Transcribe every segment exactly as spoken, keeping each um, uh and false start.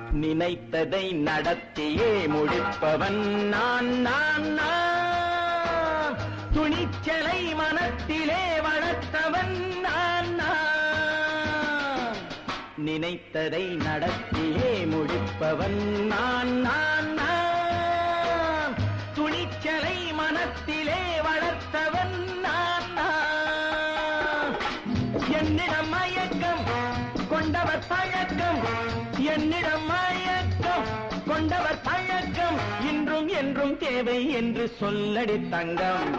நினைத்ததை நடத்தியே முடிப்பவன் நான் நான் நான். துணிச்சலை மனத்திலே வளர்த்தவன் நான் நான். நினைத்ததை நடத்தியே முடிப்பவன் நான் நான் நான். துணிச்சலை மனத்திலே வளர்த்தவன் நான் நான். என்னிடம் மயக்கம் கொண்டவர் பழக்கம், என்னிடம் மயக்கம் கொண்டவர் பழக்கம், இன்றும் என்றும் தேவை என்று சொல்லடி தங்கம்.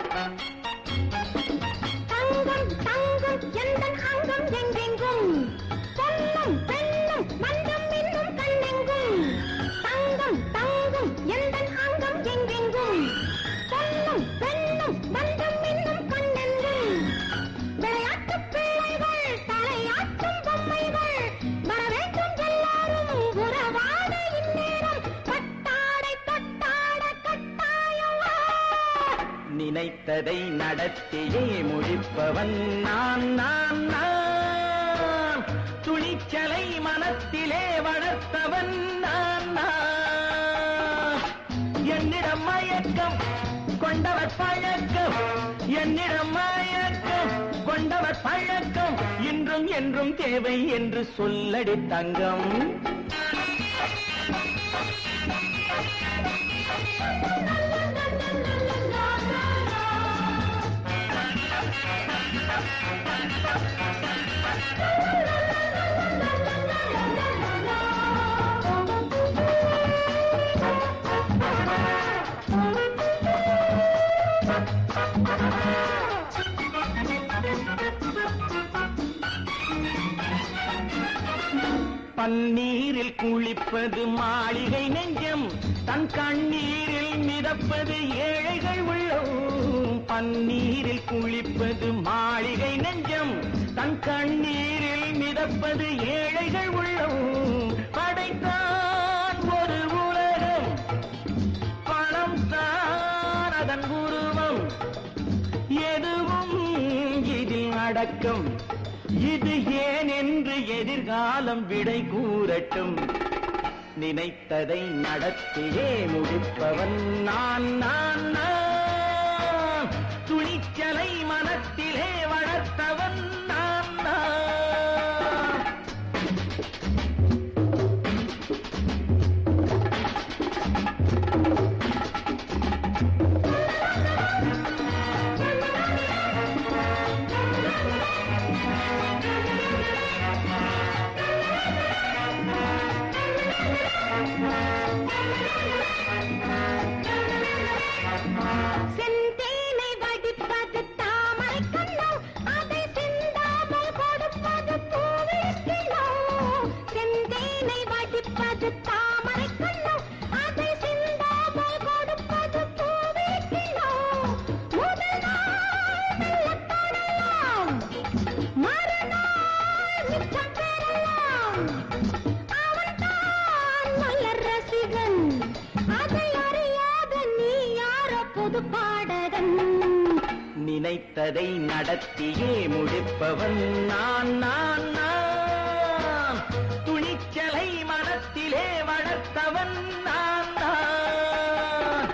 தங்கம் தங்கம் எந்தன் அங்கம் எங்கெங்கும், பொன்னும் பெண்ணும் மந்தம் இன்னும் கண்ணெங்கும். தங்கம் தங்கம் எந்தன் அங்கம் எங்கெங்கும், பொன்னும் பெண்ணும் மந்தம் இன்னும் கண்ணெங்கும். விளையாட்டு பிள்ளைகள் தலையாட்டும் பொம்மைகள், வரவேற்றும் எல்லாரும் உறவாட இந்நேரம் பட்டாடை தொட்டாட கட்டாயவா. நினைத்ததை நடத்தியே முடிப்பவன் நான் நான் நான். துணிச்சலை மனத்திலே வளர்த்தவன் நான் நான். என்னிடம் மயக்கம் கொண்டவர் பழக்கம், என்னிடம் மயக்கம் கொண்டவர் பழக்கம், இன்றும் என்றும் தேவை என்று சொல்லடி தங்கம். பன்னீரில் குளிப்பது மாளிகை நெஞ்சம், தன் கண்ணீரில் மிதப்பது ஏழைகள் உள்ளம். பன்னீரில் குளிப்பது மாளிகை நெஞ்சம், தன் கண்ணீரில் மிதப்பது ஏழைகள் உள்ளம். படைத்தான் ஒரு உலகம், பணம் தான் அதன் உருவம், எதுவும் இதில் அடக்கம். இது ஏன் என்று எதிர்காலம் விடை கூறட்டும். நினைத்ததை நடத்தியே முடிப்பவன் நான் நான் நான். துணிச்சலை மனத்திலே வளர்த்தவன் நான் நான். செந்தேனை வடிப்பது தாமரை கண்ணோ, அதை சிந்தாமல் கொடுப்பது பூவிக்கிலோ. செந்தேனை வடிப்பது தாமரை கண்ணோ, அதை சிந்தாமல் கொடுப்பது பூவிக்கிலோ. முதல் நாள் மெல்லத் தொடலாம், மறுநாள் மிச்சம் பெறலாம். அவன்தான் மலர் ரசிகன், அதை அறியாத நீ யாரோ புது பாடகன். நினைத்ததை நடத்தியே முடிப்பவன் நான் நான் நான். துணிச்சலை மனத்திலே வளர்த்தவன் நான் நான்.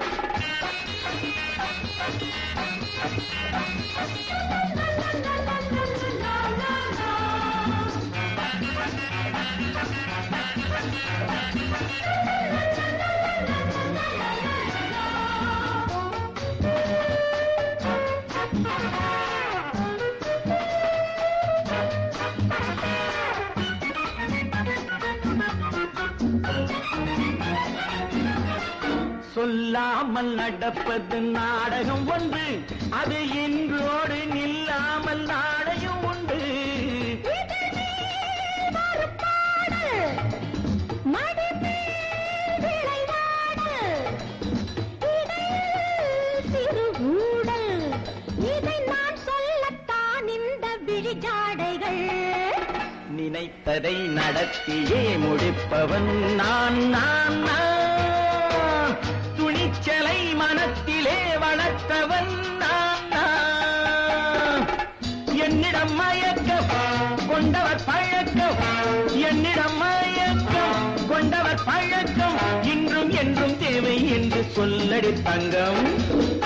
சொல்லாமல் நடப்பது நாடகம் ஒன்று, அது இன்றோடு நில்லாமல் நாடையும் உண்டு. இதை நான் சொல்லத்தான் இந்த விழிஜாடைகள். நினைத்ததை நடத்தியே முடிப்பவன் நான் நான் நான். துணிச்சலை மனத்திலே வளர்த்தவன் நான் நான். என்னிடம் மயக்கம் கொண்டவர் பழக்கம், என்னிடம் மயக்கம் கொண்ட பழக்கம் இன்றும் என்றும் தேவை என்று சொல்லடி தங்கம்.